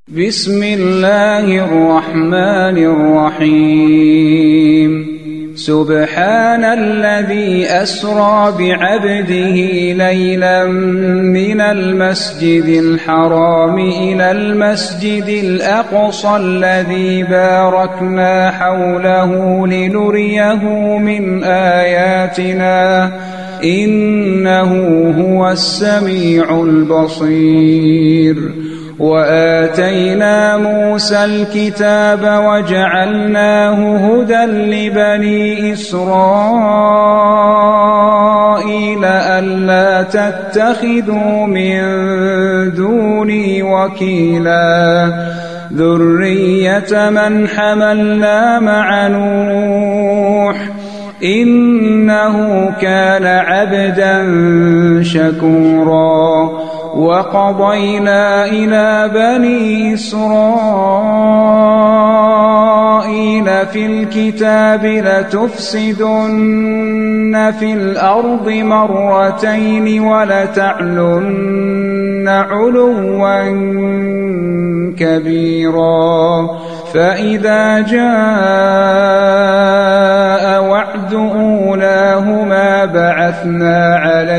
بسم الله الرحمن الرحيم سبحان الذي أسرى بعبده ليلا من المسجد الحرام إلى المسجد الأقصى الذي باركنا حوله لنريه من آياتنا إنه هو السميع البصير وآتينا موسى الكتاب وجعلناه هدى لبني إسرائيل ألا تتخذوا من دوني وكيلا ذرية من حملنا مع نوح إنه كان عبدا شكورا وقضينا إلى بني إسرائيل في الكتاب لتفسدن في الأرض مرتين ولتعلن علوا كبيرا فإذا جاء وعد أولاهما بعثنا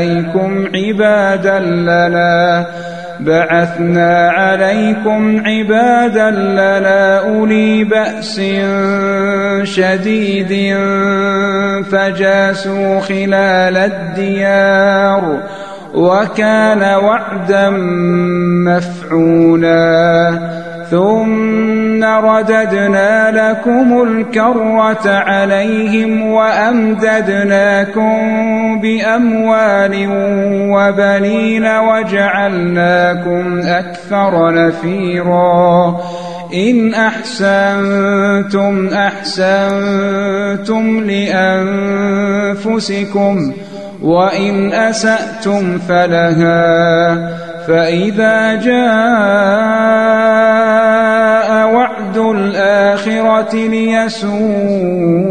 عليكم عبادا لنا أولي بأس شديد فجاسوا خلال الديار وكان وعدا مفعولا ثم رددنا لكم الكرة عليهم وأمددناكم بأموال وبنين وجعلناكم أكثر نفيرا إن أحسنتم أحسنتم لأنفسكم وإن أسأتم فلها فإذا جاء وعد الآخرة ليسوءوا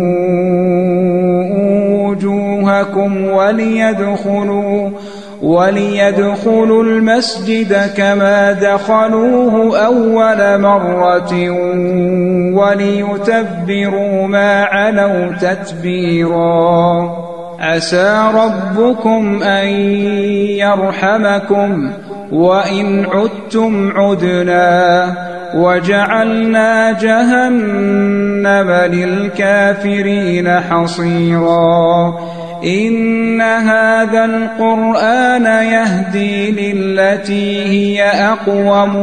وجوهكم وليدخلوا المسجد كما دخلوه أول مرة وليتبروا ما علوا تتبيرا عسى ربكم أن يرحمكم وإن عدتم عدنا وجعلنا جهنم للكافرين حصيرا إن هذا القرآن يهدي للتي هي أقوم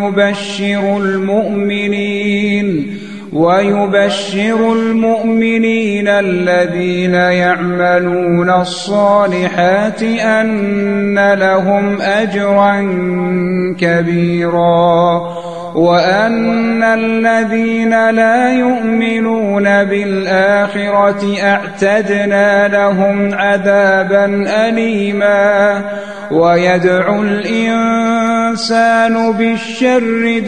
ويبشر المؤمنين الذين يعملون الصالحات أن لهم أجرا كبيرا وأن الذين لا يؤمنون بالآخرة أعتدنا لهم عذابا أليما ويدعو الإنسان بالشر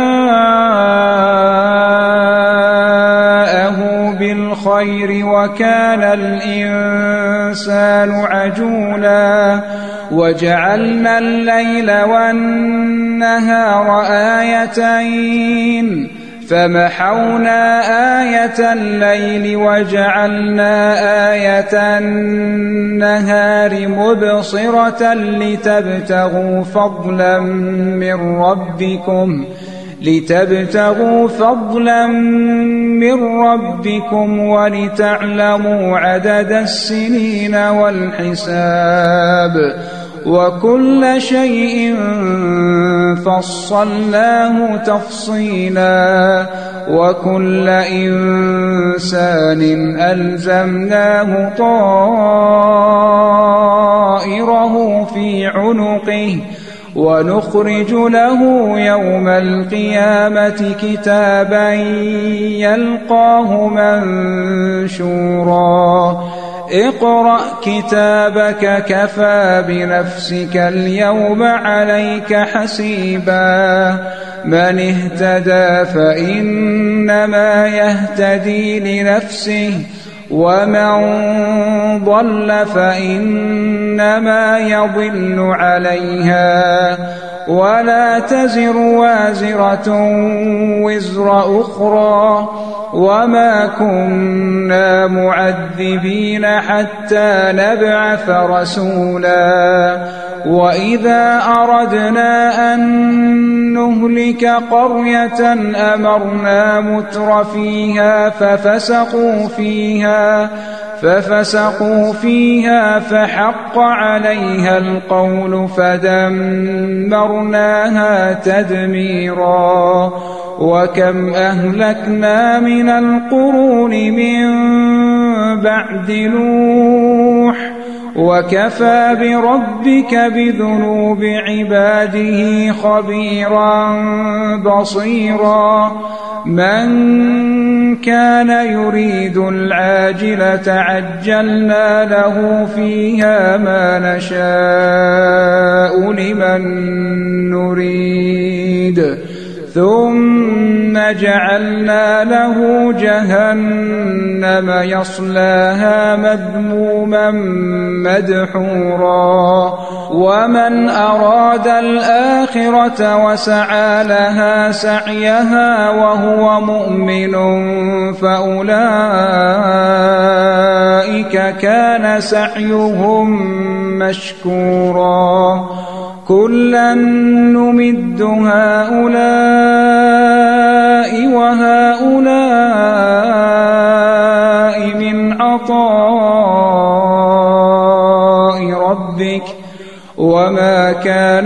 دعاءه بالخير وكان الإنسان عجولا وجعلنا الليل والنهار آيتين فمحونا آية الليل وجعلنا آية النهار مبصرة لتبتغوا فضلا من ربكم ولتعلموا عدد السنين والحساب وكل شيء فصلناه تفصيلا وكل إنسان ألزمناه طائره في عنقه ونخرج له يوم القيامة كتابا يلقاه منشورا اقرأ كتابك كفى بنفسك اليوم عليك حسيبا من اهتدى فإنما يهتدي لنفسه ومن ضل فإنما يضل عليها ولا تزر وازرة وزر أخرى وما كنا معذبين حتى نبعث رسولا وإذا أردنا أن نهلك قرية أمرنا متر فيها ففسقوا فيها فحق عليها القول فدمرناها تدميرا وكم أهلكنا من القرون من بعد نوح وكفى بربك بذنوب عباده خبيرا بصيرا من كان يريد العاجلة عجلنا له فيها ما نشاء لمن نريد ثم جعلنا له جهنم يصلاها مذموما مدحورا ومن أراد الآخرة وسعى لها سعيها وهو مؤمن فأولئك كان سعيهم مشكورا كلا نمد هؤلاء وهؤلاء من عطاء ربك وما كان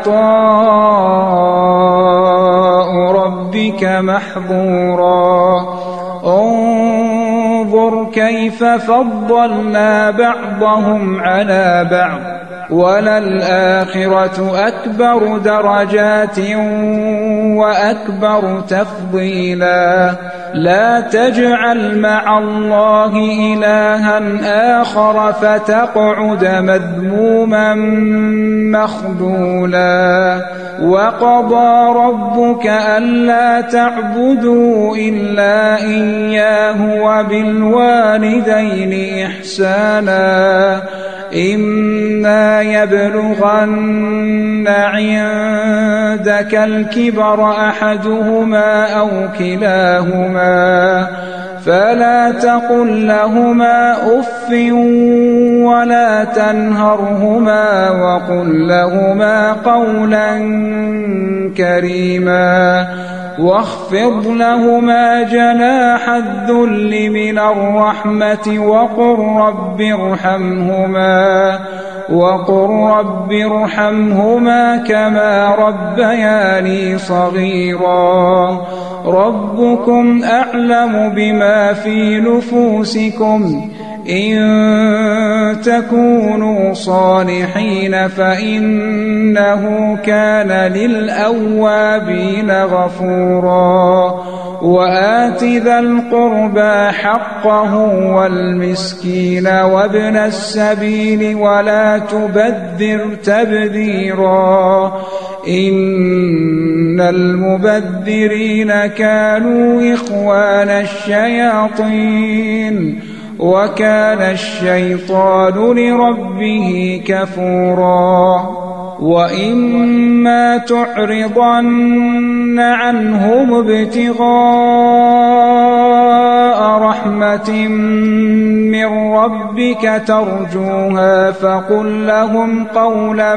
عطاء ربك محظورا انظر كيف فضلنا بعضهم على بعض وللآخرة أكبر درجات وأكبر تفضيلا لا تجعل مع الله إلها آخر فتقعد مذموما مخذولا وقضى ربك ألا تعبدوا إلا إياه وبالوالدين إحسانا إما يبلغن عندك الكبر أحدهما أو كلاهما فلا تقل لهما أف ولا تنهرهما وقل لهما قولا كريما واخفض لهما جناح الذل من الرحمة وقل رب ارحمهما كما ربياني صغيرا ربكم أعلم بما في نفوسكم إن تكونوا صالحين فإنه كان للأوابين غفورا وآت ذا القربى حقه والمسكين وابن السبيل ولا تبذر تبذيرا إن المبذرين كانوا إخوان الشياطين وكان الشيطان لربه كفورا وإما تعرضن عنهم ابتغاء رحمة من ربك ترجوها فقل لهم قولا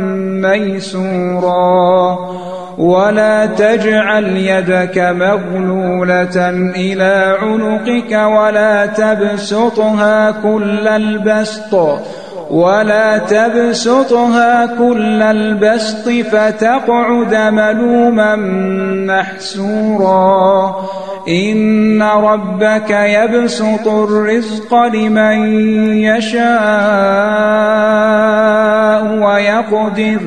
ميسورا ولا تجعل يدك مغلولة إلى عنقك ولا تبسطها كل البسط فتقعد ملوما محسورا إن ربك يبسط الرزق لمن يشاء ويقدر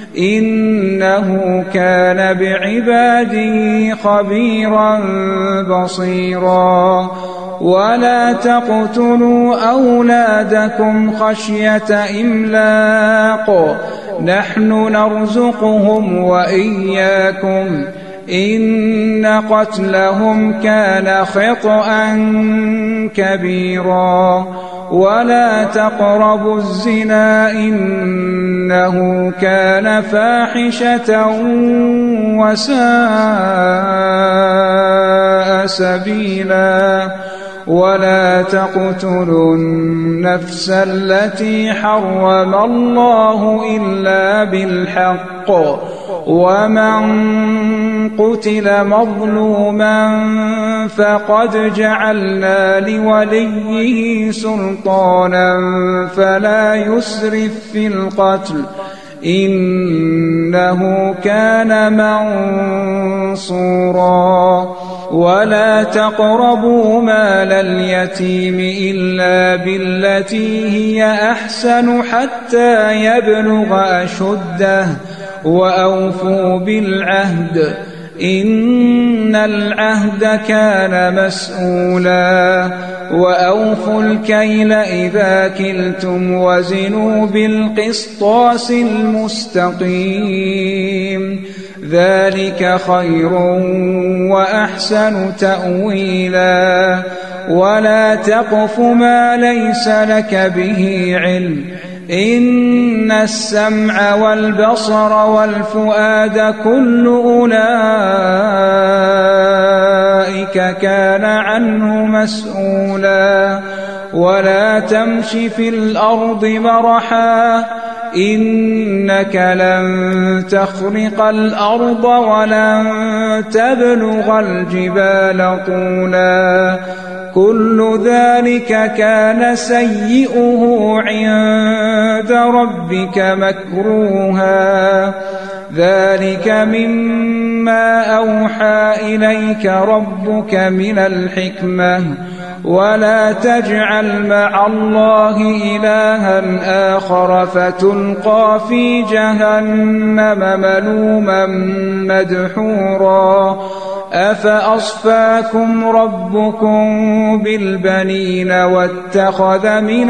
إنه كان بعباده خبيرا بصيرا ولا تقتلوا أولادكم خشية إملاق نحن نرزقهم وإياكم إن قتلهم كان خطأ كبيرا ولا تقربوا الزنا إنه كان فاحشة وساء سبيلا ولا تقتلوا النفس التي حرم الله إلا بالحق ومن قتل مظلوما فقد جعلنا لوليه سلطانا فلا يسرف في القتل إنه كان منصورا ولا تقربوا مال اليتيم إلا بالتي هي أحسن حتى يبلغ أشده وأوفوا بالعهد إن العهد كان مسؤولا وأوفوا الكيل إذا كلتم وزنوا بالقسطاس المستقيم ذلك خير وأحسن تأويلا ولا تقف ما ليس لك به علم إن السمع والبصر والفؤاد كل أولئك كان عنه مسؤولا ولا تمش في الأرض مرحا إنك لن تخرق الأرض ولن تبلغ الجبال طولا كل ذلك كان سيئه عند ربك مكروها ذلك مما أوحى إليك ربك من الحكمة ولا تجعل مع الله إلها آخر فتلقى في جهنم ملوما مدحورا أفأصفاكم ربكم بالبنين واتخذ من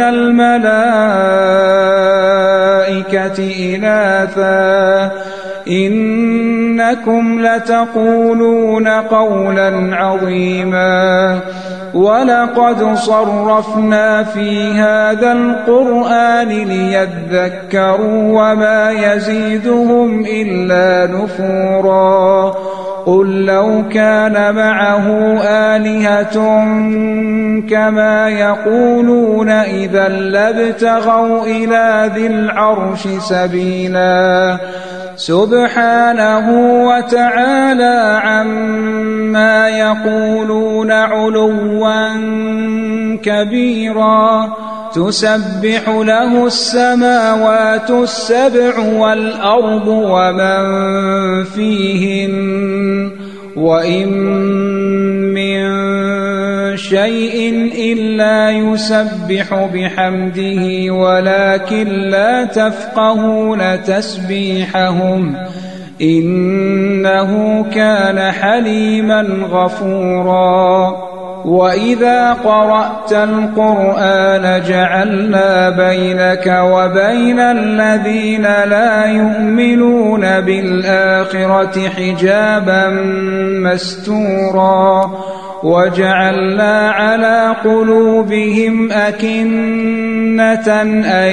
الملائكة إناثا إنكم لتقولون قولا عظيما ولقد صرفنا في هذا القرآن ليذكروا وما يزيدهم إلا نفورا قل لو كان معه آلهة كما يقولون إذا لابتغوا إلى ذي العرش سبيلا سبحانه وتعالى عما يقولون علوا كبيرا تسبح له السماوات السبع والأرض ومن فيهن وإن من شيء إلا يسبح بحمده ولكن لا تفقهون تسبيحهم إنه كان حليما غفورا وإذا قرأت القرآن جعلنا بينك وبين الذين لا يؤمنون بالآخرة حجابا مستورا وجعلنا على قلوبهم أكنة أن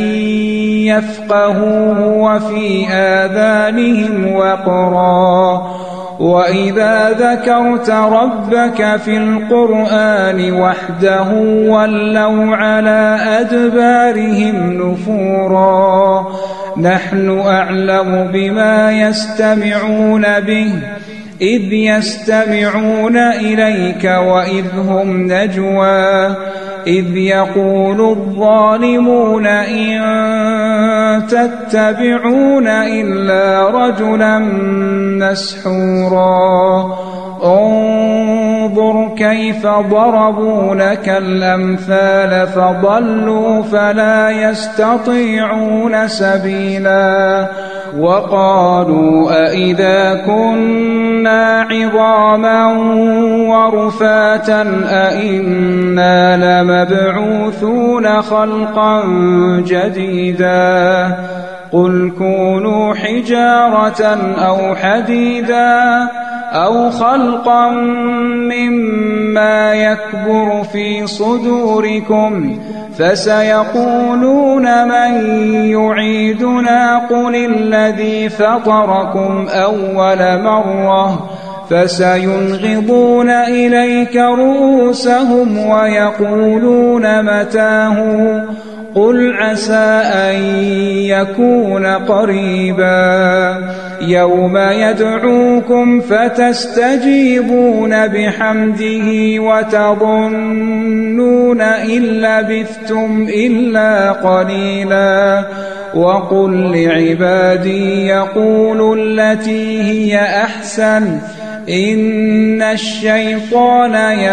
يفقهوه وفي آذانهم وقرا وإذا ذكرت ربك في القرآن وحده ولوا على أدبارهم نفورا نحن أعلم بما يستمعون به إذ يستمعون إليك وإذ هم نجوى إذ يقول الظالمون إن تتبعون إلا رجلا مسحورا انظر كيف ضربوا لك الأمثال فضلوا فلا يستطيعون سبيلا وقالوا أئذا كنا عظاما ورفاتا أئنا لمبعوثون خلقا جديدا قل كونوا حجارة أو حديدا أو خلقا مما يكبر في صدوركم فسيقولون من يعيدنا قل الذي فطركم أول مرة فسينغضون إليك رؤوسهم ويقولون متاه قل عسى أن يكون قريبا يوم يدعوكم فتستجيبون بحمده وتظنون إن لبثتم إلا قليلا وقل لعبادي يقولوا التي هي أحسن إن الشيطان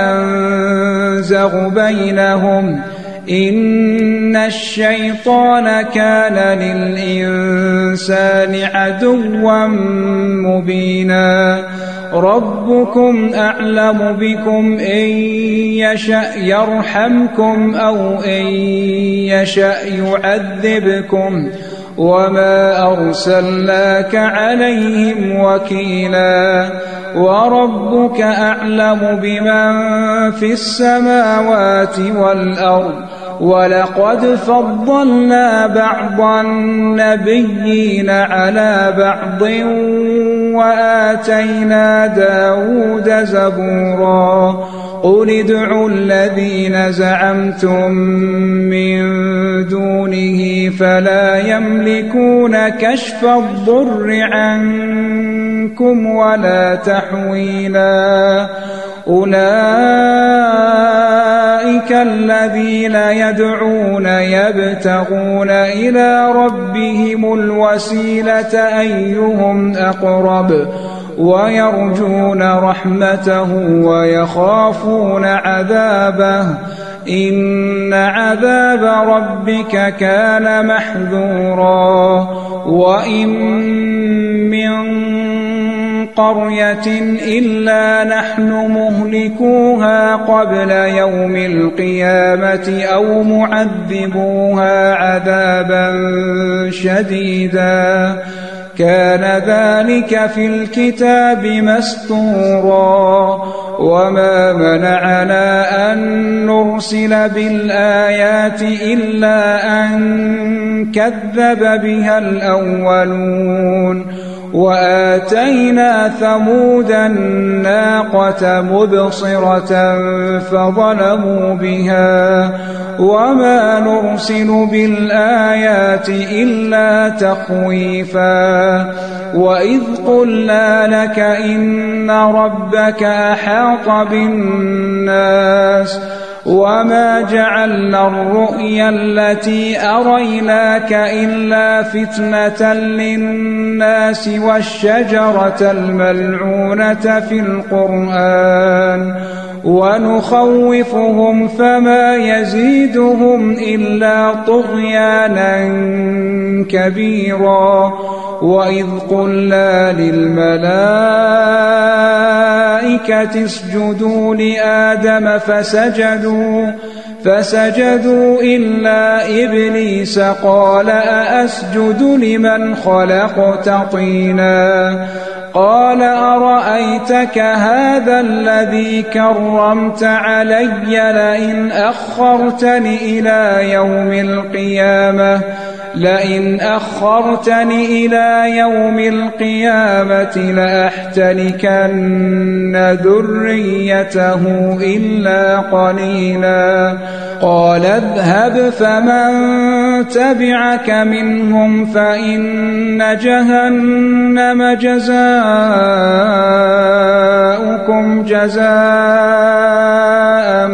ينزغ بينهم إن الشيطان كان للإنسان عدوا مبينا ربكم أعلم بكم إن يشأ يرحمكم أو إن يشأ يعذبكم وما أرسلناك عليهم وكيلا وربك أعلم بمن في السماوات والأرض ولقد فضلنا بعض النبيين على بعض وآتينا داود زبورا قل ادعوا الذين زعمتم من دونه فلا يملكون كشف الضر عنكم ولا تحويلا أولئك الذين يدعون يبتغون إلى ربهم الوسيلة أيهم أقرب ويرجون رحمته ويخافون عذابه إن عذاب ربك كان محذورا وإن من قرية إلا نحن مهلكوها قبل يوم القيامة أو معذبوها عذابا شديدا كان ذلك في الكتاب مسطورا وما منعنا أن نرسل بالآيات إلا أن كذب بها الأولون وآتينا ثمود الناقة مبصرة فظلموا بها وما نرسل بالآيات إلا تخويفا وإذ قلنا لك إن ربك أحاط بالناس وما جعلنا الرؤيا التي أريناك إلا فتنة للناس والشجرة الملعونة في القرآن ونخوفهم فما يزيدهم إلا طغيانا كبيرا وإذ قلنا للملائكة اسجدوا لآدم فسجدوا إلا إبليس قال أأسجد لمن خلقت طينا قال أرأيتك هذا الذي كرمت علي لئن أخرتني إلى يوم القيامة لأحتنكن ذريته إلا قليلا قال اذهب فمن تبعك منهم فإن جهنم جزاؤكم جزاء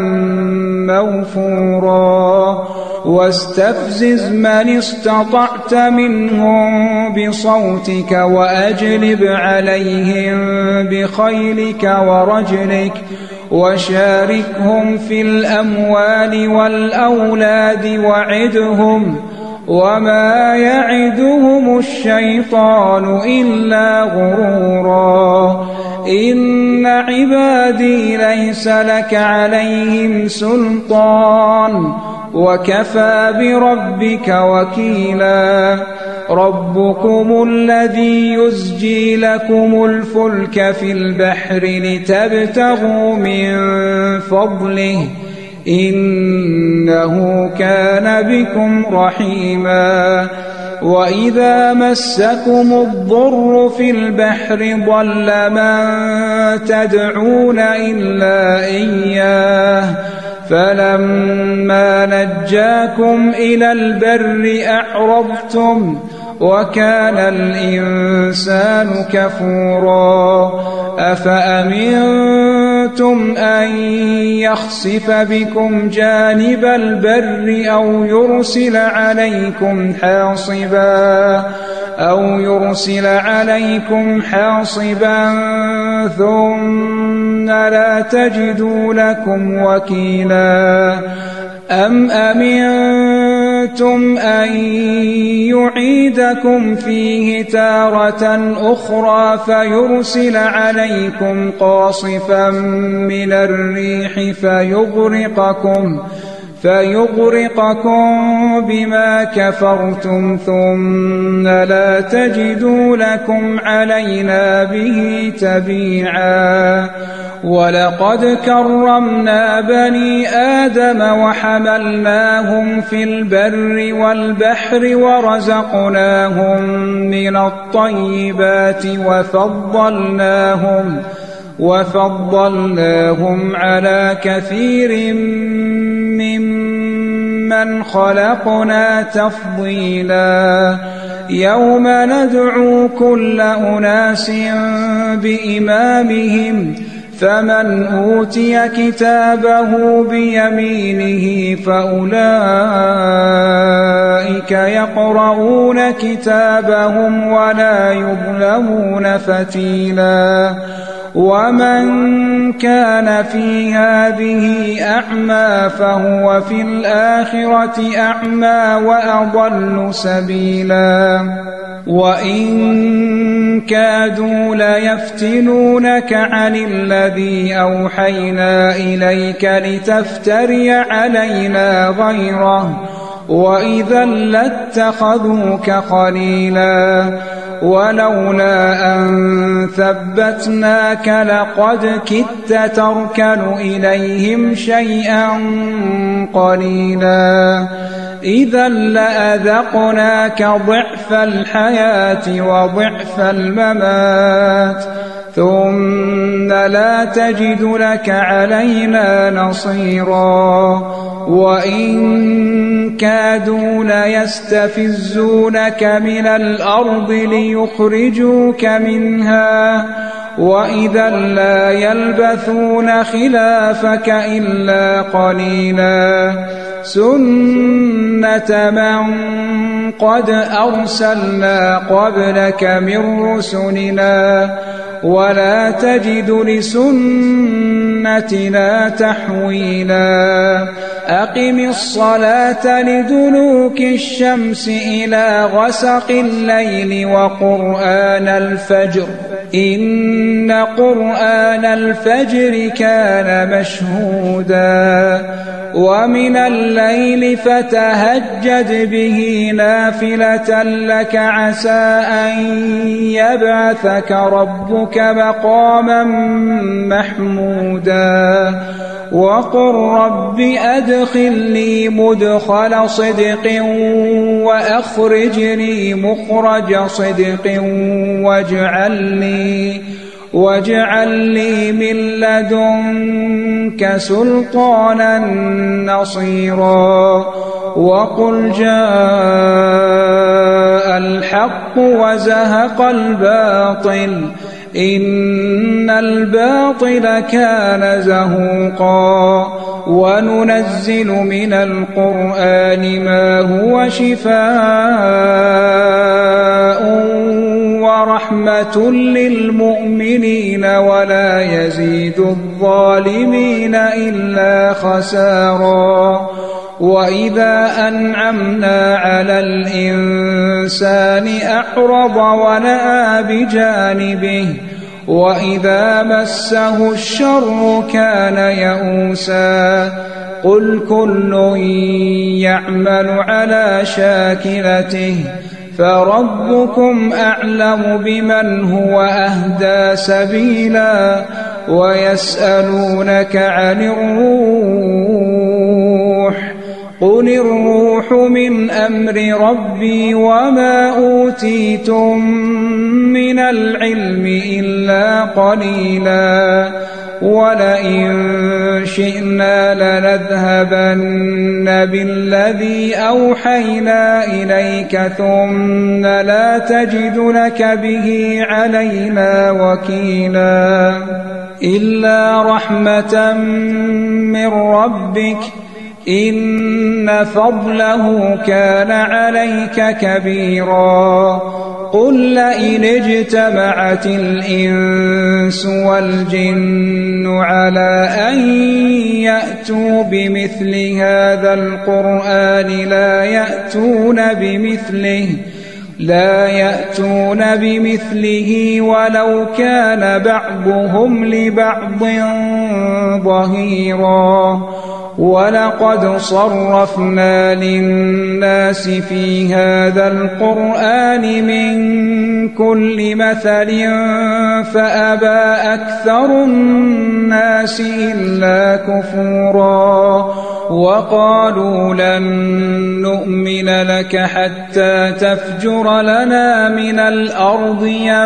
موفورا واستفزز من استطعت منهم بصوتك وأجلب عليهم بخيلك ورجلك وشاركهم في الأموال والأولاد وعدهم وما يعدهم الشيطان إلا غرورا إن عبادي ليس لك عليهم سلطان وكفى بربك وكيلا ربكم الذي يزجي لكم الفلك في البحر لتبتغوا من فضله إنه كان بكم رحيما وإذا مسكم الضر في البحر ضل من تدعون إلا إياه فلما نجاكم إلى البر أعرضتم وكان الإنسان كفورا أفأمنتم أن يخسف بكم جانب البر أو يرسل عليكم حاصبا ثم لا تجدوا لكم وكيلا أم أمنتم أن يعيدكم فيه تارة أخرى فيرسل عليكم قاصفا من الريح فيغرقكم بما كفرتم ثم لا تجدوا لكم علينا به تبيعا ولقد كرمنا بني آدم وحملناهم في البر والبحر ورزقناهم من الطيبات وفضلناهم على كثير ممن خلقنا تفضيلا يوم ندعو كل أناس بإمامهم فمن أوتي كتابه بيمينه فأولئك يقرؤون كتابهم ولا يظلمون فتيلا ومن كان في هذه أعمى فهو في الآخرة أعمى وأضل سبيلا وإن كادوا ليفتنونك عن الذي أوحينا إليك لتفتري علينا غيره وإذا لاتخذوك خليلا ولولا أن ثبتناك لقد كدت تركن إليهم شيئا قليلا إذا لأذقناك ضعف الحياة وضعف الممات ثم لا تجد لك علينا نصيرا وإن كادوا ليستفزونك من الأرض ليخرجوك منها وإذا لا يلبثون خلافك إلا قليلا سنة من قد أرسلنا قبلك من رسلنا ولا تجد لسنتنا تحويلا أقم الصلاة لدلوك الشمس إلى غسق الليل وقرآن الفجر إن قرآن الفجر كان مشهودا ومن الليل فتهجد به نافلة لك عسى أن يبعثك ربك مقاما محمودا وقل رب أدخلني مدخل صدق وأخرجني مخرج صدق واجعل لي من لدنك سلطانا نصيرا وقل جاء الحق وزهق الباطل إن الباطل كان زهوقا وننزل من القرآن ما هو شفاء ورحمة للمؤمنين ولا يزيد الظالمين إلا خسارا وإذا أنعمنا على الإنسان أعرض ونأى بجانبه وإذا مسه الشر كان يئوسا قل كل يعمل على شاكلته فربكم أعلم بمن هو أهدى سبيلا ويسألونك عن الروح قل الروح من أمر ربي وما أوتيتم من العلم إلا قليلا ولئن شئنا لنذهبن بالذي أوحينا إليك ثم لا تجد لك به علينا وكيلا إلا رحمة من ربك إن فضله كان عليك كبيرا قل لئن اجتمعت الإنس والجن على أن يأتوا بمثل هذا القرآن لا يأتون بمثله ولو كان بعضهم لبعض ظهيرا ولقد صرفنا للناس في هذا القرآن من كل مثل فأبى أكثر الناس إلا كفورا وقالوا لن نؤمن لك حتى تفجر لنا من الأرض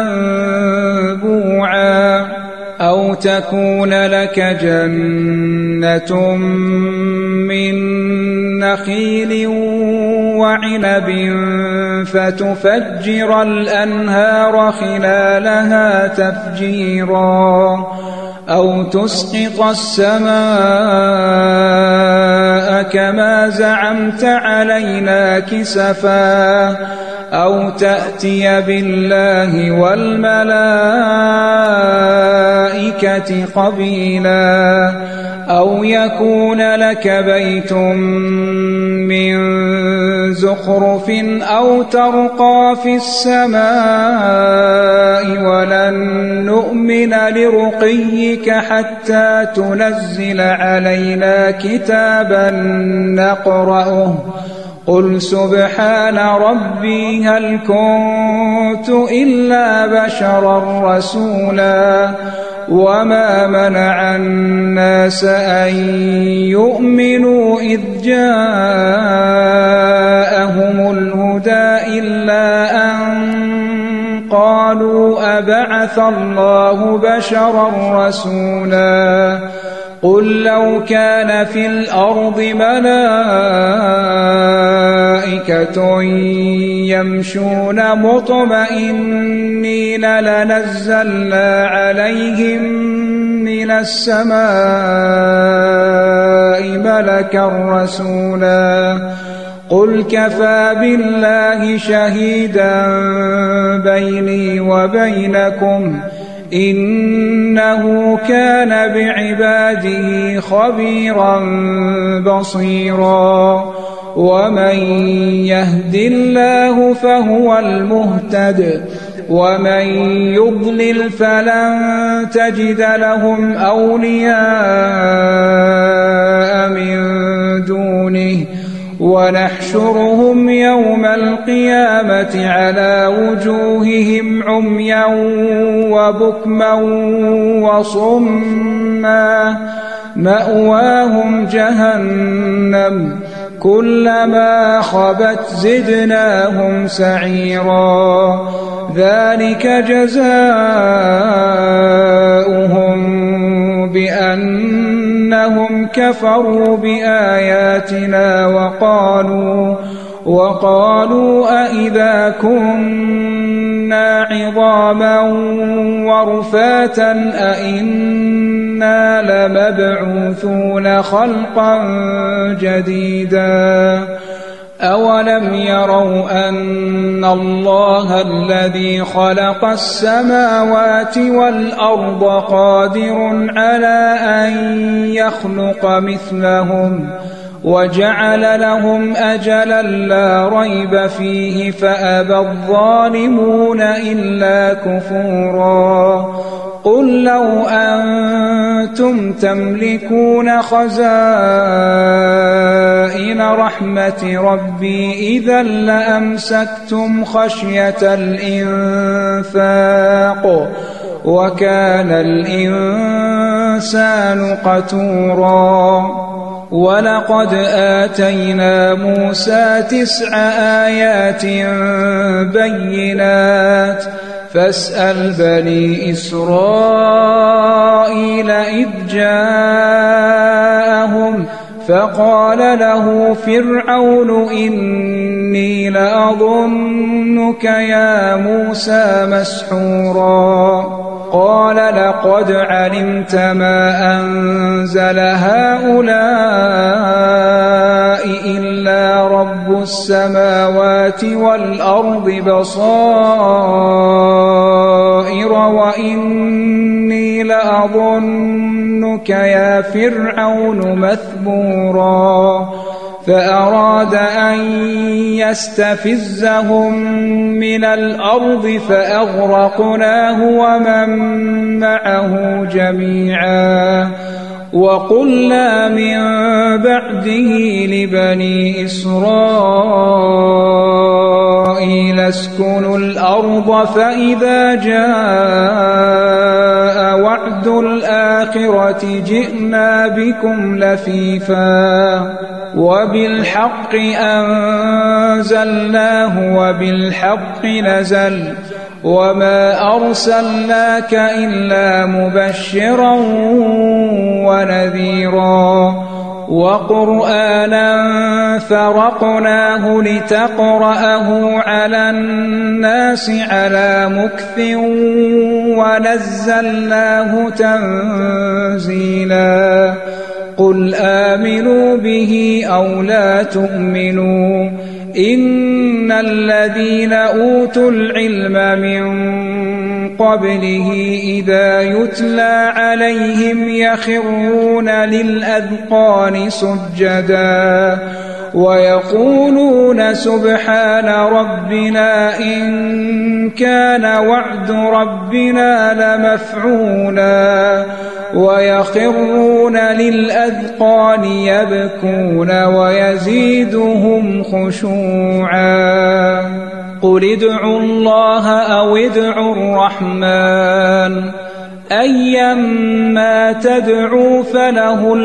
ينبوعا أو تكون لك جنة من نخيل وعنب فتفجر الأنهار خلالها تفجيرا أو تسقط السماء كما زعمت علينا كسفا أو تأتي بالله والملائكة قبيلا أو يكون لك بيت من زخرف أو ترقى في السماء ولن نؤمن لرقيك حتى تنزل علينا كتابا نقرأه قل سبحان ربي هل كنت إلا بشرا رسولا وما منع الناس أن يؤمنوا إذ جاءهم الهدى إلا أن قالوا أبعث الله بشرا رسولا قل لو كان في الأرض ملائكة يمشون مطمئنين لنزلنا عليهم من السماء ملكا رسولا قل كفى بالله شهيدا بيني وبينكم إنه كان بعباده خبيرا بصيرا ومن يهد الله فهو المهتد ومن يضلل فلن تجد لهم أولياء من دونه ونحشرهم يوم القيامة على وجوههم عميا وبكما وصما مأواهم جهنم كلما خبت زدناهم سعيرا ذلك جزاؤهم بأنهم كفروا بآياتنا وقالوا أئذا كنا عظاما ورفاتا أئنا لمبعوثون خلقا جديدا أولم يروا أن الله الذي خلق السماوات والأرض قادر على أن يخلق مثلهم وجعل لهم أجلا لا ريب فيه فأبى الظالمون إلا كفورا قل لو أنتم تملكون خزائن رحمة ربي إذا لأمسكتم خشية الإنفاق وكان الإنسان قتورا ولقد آتينا موسى 9 آيات بينات فاسأل بني إسرائيل إذ جاءهم فقال له فرعون إني لأظنك يا موسى مسحورا قال لقد علمت ما أنزل هؤلاء إلا رب السماوات والأرض بصائر وإني لأظنك يا فرعون مثبورا فأراد أن يستفزهم من الأرض فأغرقناه ومن معه جميعا وقلنا من بعده لبني إسرائيل اسكنوا الأرض فإذا جاء وعد الآخرة جئنا بكم لفيفا وبالحق أنزلناه وبالحق نزل وما أرسلناك إلا مبشرا ونذيرا وقرآنا فرقناه لتقرأه على الناس على مكث ونزلناه تنزيلا قل آمنوا به أو لا تؤمنوا إن الذين أوتوا العلم من قبله إذا يتلى عليهم يخرون للأذقان سجدا ويقولون سبحان ربنا إن كان وعد ربنا لمفعولا ويخرون للأذقان يبكون ويزيدهم خشوعا قل ادعوا الله أو ادعوا الرحمن أيما تدعوا فله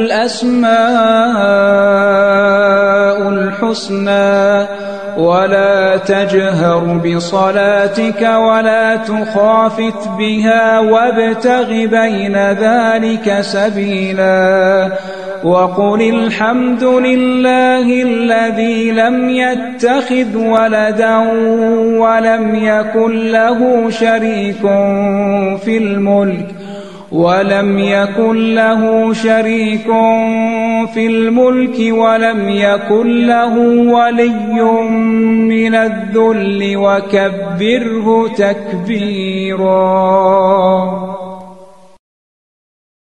الأسماء الحسنى ولا تجهر بصلاتك ولا تخافت بها وابتغ بين ذلك سبيلا وقل الحمد لله الذي لم يتخذ ولدا ولم يكن له شريك في الملك ولم يكن له ولي من الذل وكبره تكبيرا.